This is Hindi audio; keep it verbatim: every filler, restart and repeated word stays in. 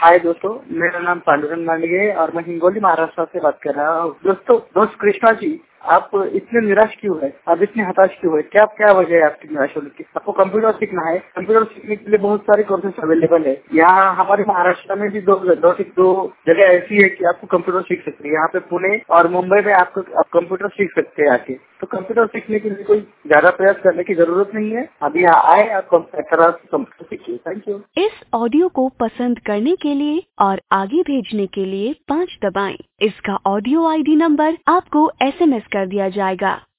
हाय दोस्तों, मेरा नाम पांडुरंग मांडगे और मैं हिंगोली महाराष्ट्र से बात कर रहा हूँ। दोस्तों दोस्त कृष्णा जी, आप इतने निराश क्यों है? आप इतने हताश क्यों है? क्या क्या वजह है आपकी निराश होने की? आपको कंप्यूटर सीखना है। कंप्यूटर सीखने के लिए बहुत सारे कोर्सेज अवेलेबल है। यहाँ हमारे महाराष्ट्र में भी दो दो दो जगह ऐसी है कि आपको कंप्यूटर सीख सकते हैं। यहाँ पे पुणे और मुंबई में आपको आप कंप्यूटर सीख सकते हैं आके। तो कंप्यूटर सीखने के लिए कोई ज्यादा प्रयास करने की जरूरत नहीं है। अभी यहाँ आए, आप कंप्यूटर सीखिए। Thank you. इस ऑडियो को पसंद करने के लिए और आगे भेजने के लिए पाँच दबाएं। इसका ऑडियो आईडी नंबर आपको एसएमएस कर दिया जाएगा।